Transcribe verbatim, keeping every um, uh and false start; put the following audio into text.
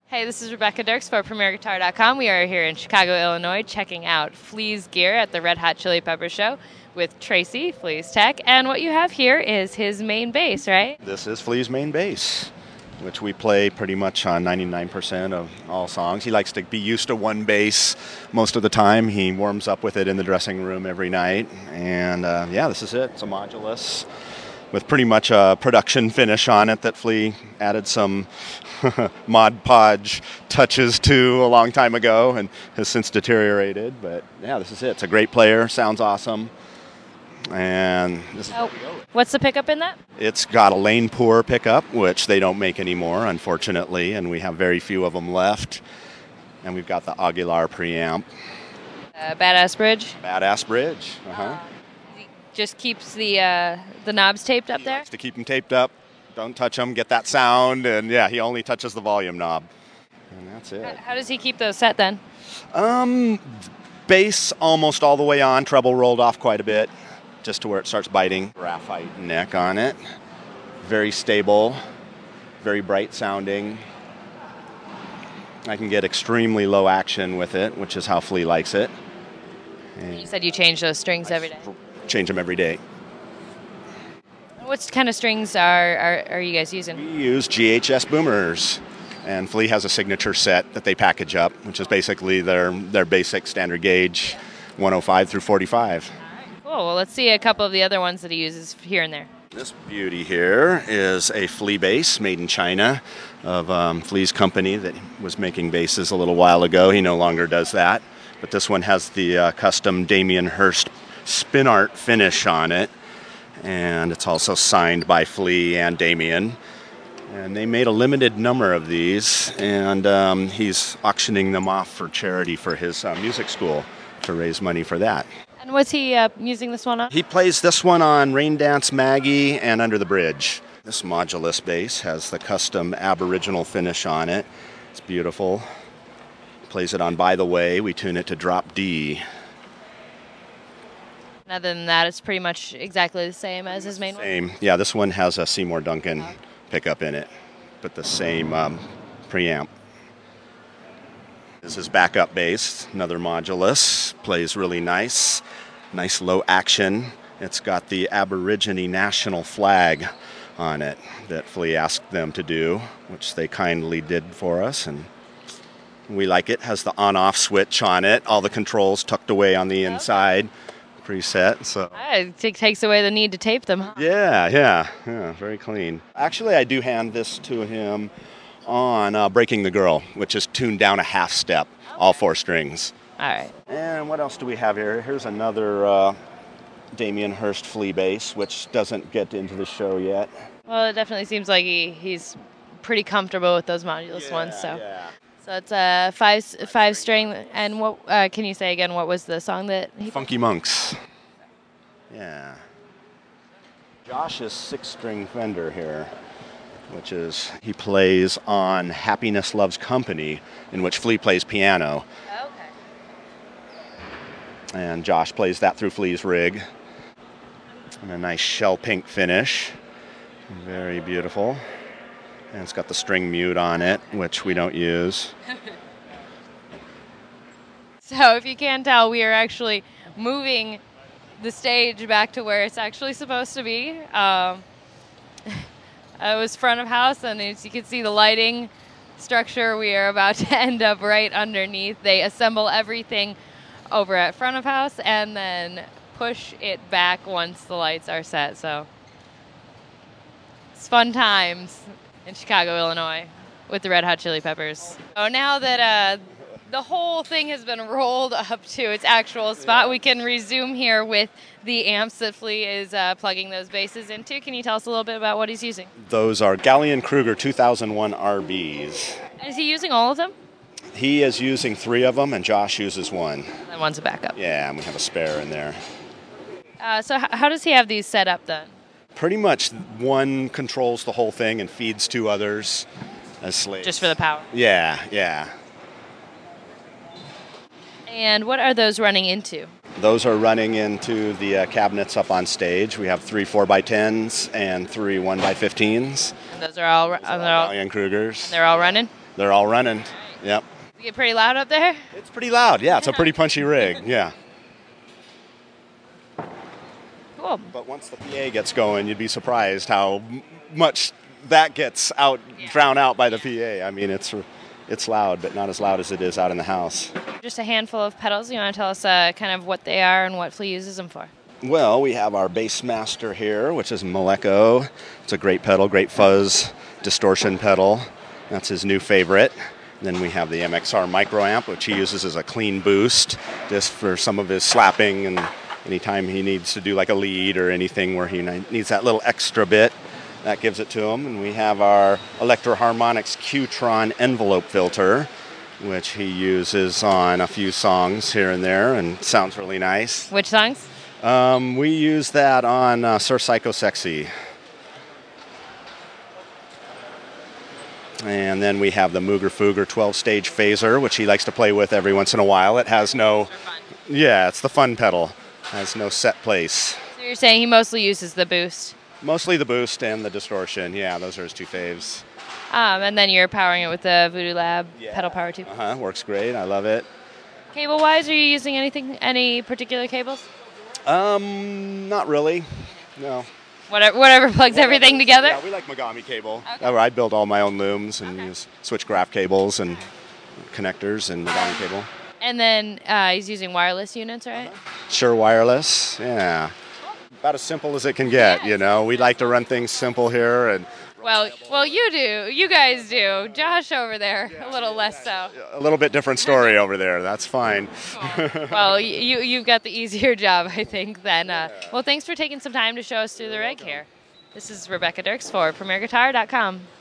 Hey, this is Rebecca Dirks for Premier Guitar dot com. We are here in Chicago, Illinois, checking out Flea's gear at the Red Hot Chili Peppers show with Tracy, Flea's tech. And what you have here is his main bass, right? This is Flea's main bass, which we play pretty much on ninety-nine percent of all songs. He likes to be used to one bass most of the time. He warms up with it in the dressing room every night. And uh, yeah, this is it. It's a Modulus with pretty much a production finish on it that Flea added some Mod Podge touches to a long time ago and has since deteriorated. But yeah, this is it. It's a great player. Sounds awesome. And this is oh, what's the pickup in that? It's got a Lane Poor pickup, which they don't make anymore, unfortunately, and we have very few of them left. And we've got the Aguilar preamp. Uh, badass bridge? Badass bridge. Uh-huh. Uh, just keeps the uh, the knobs taped up he there? Likes to keep them taped up. Don't touch them, get that sound, and yeah, he only touches the volume knob. And that's it. How, how does he keep those set then? Um, bass almost all the way on, treble rolled off quite a bit, just to where it starts biting. Graphite neck on it. Very stable, very bright sounding. I can get extremely low action with it, which is how Flea likes it. And you said you change those strings every day? Change them every day. What kind of strings are, are, are you guys using? We use G H S boomers, and Flea has a signature set that they package up, which is basically their, their basic standard gauge, one oh five through forty-five. Cool. Well, let's see a couple of the other ones that he uses here and there. This beauty here is a Flea bass made in China of um, Flea's company that was making basses a little while ago. He no longer does that, but this one has the uh, custom Damien Hirst spin art finish on it, and it's also signed by Flea and Damien. And they made a limited number of these, and um, he's auctioning them off for charity for his uh, music school to raise money for that. And what's he uh, using this one on? He plays this one on Rain Dance Maggie and Under the Bridge. This Modulus bass has the custom Aboriginal finish on it. It's beautiful. Plays it on By the Way. We tune it to drop D. Other than that, it's pretty much exactly the same as his main same. one? Yeah, this one has a Seymour Duncan pickup in it, but the same um, preamp. This is backup bass, another Modulus. Plays really nice. Nice low action. It's got the Aborigine national flag on it that Flea asked them to do, which they kindly did for us, and we like it. Has the on-off switch on it. All the controls tucked away on the inside. Preset, so it takes away the need to tape them, huh? Yeah, yeah, yeah, very clean. Actually, I do hand this to him on uh, Breaking the Girl, which is tuned down a half step, okay. All four strings. All right. And what else do we have here? Here's another uh, Damien Hirst Flea bass, which doesn't get into the show yet. Well, it definitely seems like he, he's pretty comfortable with those Modulus yeah, ones, so. Yeah. So it's a five five string, and what uh, can you say again? What was the song that he? Funky Monks. Yeah. Josh's six-string Fender here, which is he plays on Happiness Loves Company, in which Flea plays piano. Okay. And Josh plays that through Flea's rig. And a nice shell pink finish, very beautiful. And it's got the string mute on it, which we don't use. So if you can't tell, we are actually moving the stage back to where it's actually supposed to be. Um, it was front of house, and as you can see the lighting structure, we are about to end up right underneath. They assemble everything over at front of house and then push it back once the lights are set. So it's fun times in Chicago, Illinois, with the Red Hot Chili Peppers. So now that uh, the whole thing has been rolled up to its actual spot, we can resume here with the amps that Flea is uh, plugging those basses into. Can you tell us a little bit about what he's using? Those are Gallion Kruger two thousand one R Bs. And is he using all of them? He is using three of them, and Josh uses one. And one's a backup. Yeah, and we have a spare in there. Uh, so h- how does he have these set up then? Pretty much one controls the whole thing and feeds two others as slaves. Just for the power? Yeah, yeah. And what are those running into? Those are running into the uh, cabinets up on stage. We have three four by tens and three one by fifteens. And those are all, Those are are all, all Gallion Krugers. they're all running? They're all running. Yep. You get pretty loud up there? It's pretty loud. Yeah, it's a pretty punchy rig. Yeah. Cool. But once the P A gets going, you'd be surprised how m- much that gets out, Yeah. drowned out by the P A. I mean, it's it's loud, but not as loud as it is out in the house. Just a handful of pedals. You want to tell us uh, kind of what they are and what Flea uses them for? Well, we have our Bassmaster here, which is Maleko. It's a great pedal, great fuzz distortion pedal. That's his new favorite. Then we have the M X R Microamp, which he uses as a clean boost, just for some of his slapping and anytime he needs to do like a lead or anything where he needs that little extra bit, that gives it to him. And we have our Electro Harmonix Qtron envelope filter, which he uses on a few songs here and there, and sounds really nice. Which songs? Um, we use that on uh, Sir Psycho Sexy. And then we have the Mooger Fooger twelve-stage phaser, which he likes to play with every once in a while. It has no, yeah, it's the fun pedal. Has no set place. So you're saying he mostly uses the boost. Mostly the boost and the distortion. Yeah, those are his two faves. Um, and then you're powering it with the Voodoo Lab Yeah. pedal power tube. Uh-huh, works great. I love it. Cable-wise, are you using anything, any particular cables? Um, not really. No. Whatever, whatever plugs everything together? Yeah, we like Megami cable. Okay. Uh, I build all my own looms and Okay. use switchgraph cables and connectors and Megami cable. And then uh, he's using wireless units, right? Sure Wireless, yeah. About as simple as it can get, you know. We like to run things simple here, and Well, well, you do. You guys do. Josh over there, a little less so. a little bit different story over there. That's fine. Well, you you've got the easier job, I think. Then, uh, well, thanks for taking some time to show us through the rig here. This is Rebecca Dirks for Premier Guitar dot com.